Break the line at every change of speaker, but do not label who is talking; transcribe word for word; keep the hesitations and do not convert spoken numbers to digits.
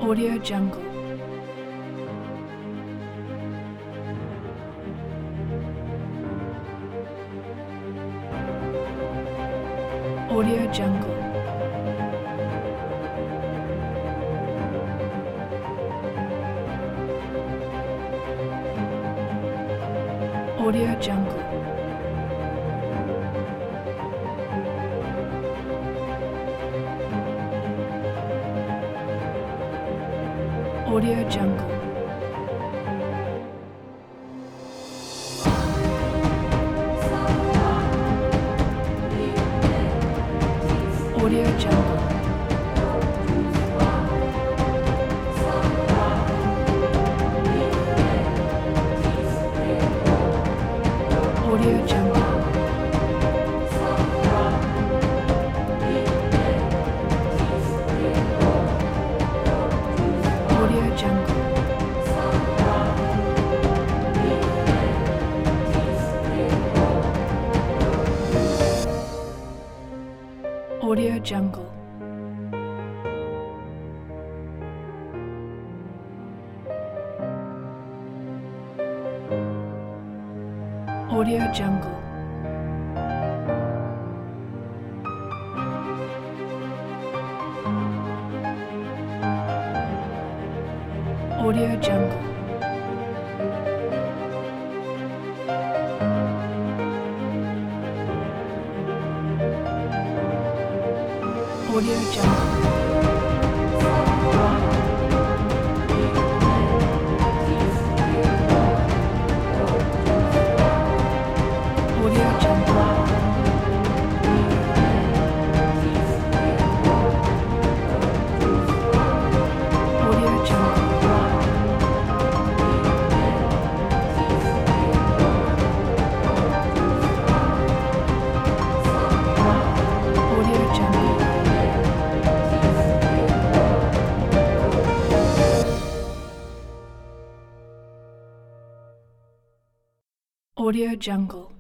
Audio Jungle. Audio Jungle. Audio Jungle. Audio Jungle. Audio Jungle. Audio Jungle. Audio Jungle. Audio Jungle. Audio Jungle. Audio Jungle. Audio Jungle. Audio Jungle. Audio Jungle. Audio Jungle. Audio Jungle.